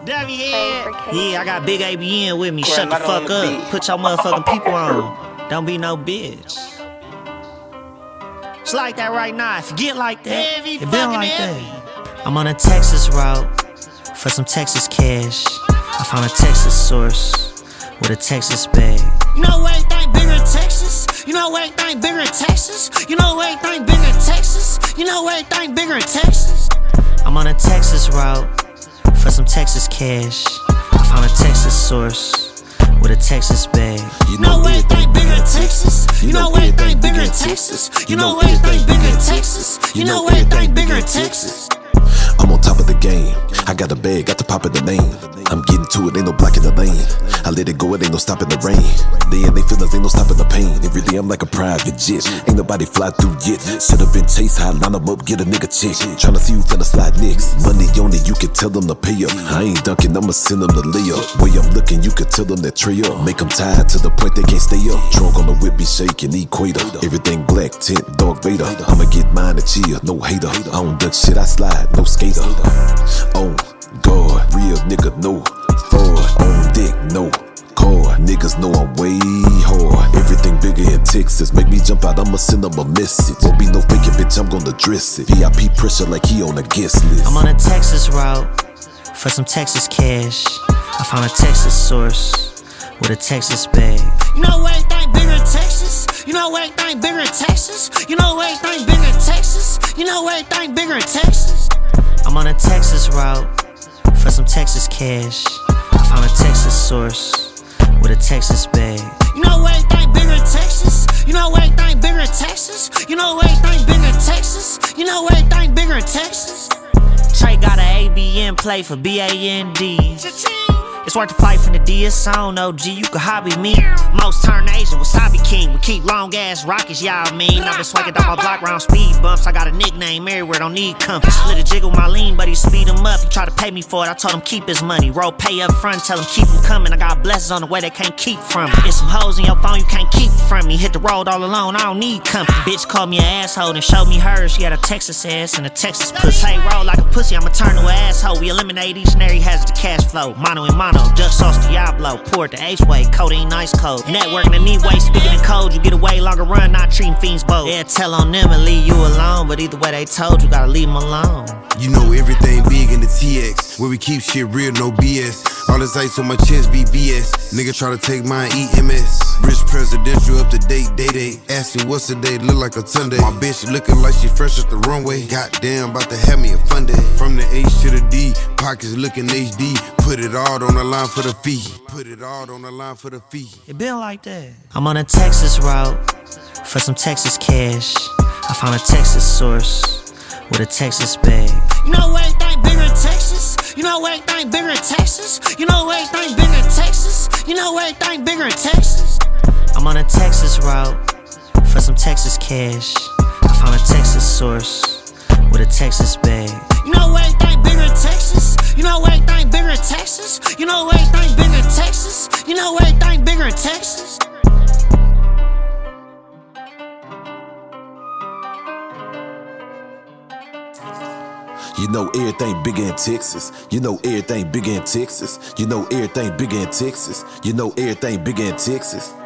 Yeah, I got Big ABN with me. Shut the fuck up. Put your motherfucking people on. Don't be no bitch. It's like that right now. If you get like that, it been like that. I'm on a Texas route for some Texas cash. I found a Texas source with a Texas bag. You know everything bigger in Texas? You know everything bigger in Texas? You know everything bigger in Texas? You know everything bigger in Texas? I'm on a Texas route for some Texas cash. I found a Texas source with a Texas bag. You know everything bigger in Texas? You know everything bigger in Texas? You know everything bigger in Texas? You know everything bigger in Texas? I'm on top of the game. I got a bag, got the pop of the name. I'm getting to it, ain't no blocking the lane. I let it go, it ain't no stopping the rain. They in they feelings, ain't no stopping the pain. Every day I'm like a private jet. Ain't nobody fly through yet. Sit up and chase high, line them up, get a nigga check. Tryna see who finna slide next. Money on it, you can tell them to pay up. I ain't dunking, I'ma send them to lay up. Way I'm looking, you can tell them that tray up. Make them tired to the point they can't stay up. Drunk on the whip, be shaking, equator. Everything black, tint, dog Vader. I'ma get mine and chill, no hater. I don't duck shit, I slide, no skater. On guard, real nigga, no fraud. On deck, no car. Niggas know I'm way hard. Everything bigger in Texas. Make me jump out, I'ma send them a message. Won't be no faking, bitch, I'm gonna dress it. VIP pressure like he on a guest list. I'm on a Texas route for some Texas cash. I found a Texas source with a Texas bag. You know everything bigger in Texas? You know everything bigger in Texas? You know everything bigger in Texas? You know everything bigger in Texas? I'm on a Texas route for some Texas cash. I found a Texas source with a Texas bag. You know everything bigger in Texas? You know everything bigger in Texas? You know everything bigger in Texas? You know everything bigger in Texas? Trey got an ABN play for BANDs. It's worth the fight from the DS on, OG, you can hobby me. Most turn Asian, Wasabi King. We keep long ass rockets, y'all mean. I've been swagging down my block round speed bumps. I got a nickname everywhere, don't need compass. Split a jiggle my lean, but he speed him up. He tried to pay me for it, I told him keep his money. Roll pay up front, tell him keep him coming. I got blessings on the way they can't keep from me. There's some hoes in your phone you can't keep from me. Hit the road all alone, I don't need company. Bitch called me an asshole and showed me hers. She had a Texas ass and a Texas pussy. Hey, roll like a pussy, I'ma turn to an asshole. We eliminate each and every hazard to cash flow. Mono and mono, Dutch sauce Diablo. Pour it the H-way, codeine ice cold. Networking the knee way, speaking in code. You get a way longer run, not treating fiends both. Yeah, tell on them and leave you alone. But either way they told you, gotta leave them alone. You know everything big in the TX, where we keep shit real, no BS. All this ice on my chest be BS. Nigga try to take mine, EMS. Rich presidential up to date, day. Asking what's the day, look like a Sunday. My bitch looking like she fresh off the runway. Goddamn, about to have me a fun day. From the H to the D, pockets looking HD. Put it all on the line for the fee. Put it all on the line for the fee. It been like that. I'm on a Texas route for some Texas cash. I found a Texas source with a Texas bag. You know everything bigger in Texas? You know everything bigger in Texas? You know everything bigger in Texas? You know everything bigger in Texas? I'm on a Texas route for some Texas cash. I found a Texas source with a Texas bag. You know everything bigger in Texas? You know everything bigger in Texas? You know everything bigger in Texas? You know everything bigger in Texas? You know everything bigger in Texas. You know everything bigger in Texas. You know everything bigger in Texas. You know everything bigger in Texas.